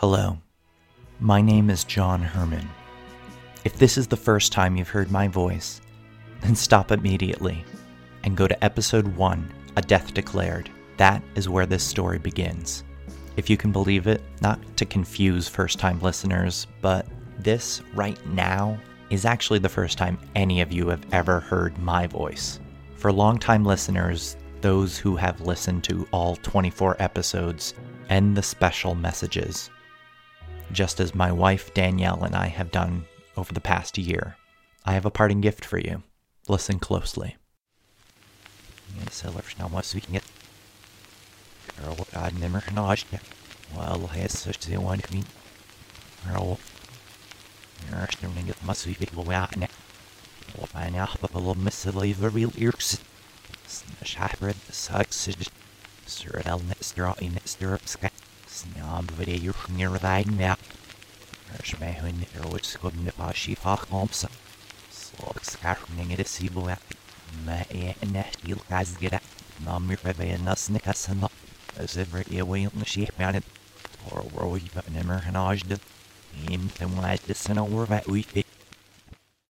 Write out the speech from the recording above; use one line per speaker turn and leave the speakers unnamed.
Hello, my name is John Herman. If this is the first time you've heard my voice, then stop immediately and go to episode 1, A Death Declared. That is where this story begins. If you can believe it, not to confuse first-time listeners, but this right now is actually the first time any of you have ever heard my voice. For long-time listeners, those who have listened to all 24 episodes and the special messages, just as my wife Danielle and I have done over the past year, I have a parting gift for you. Listen closely.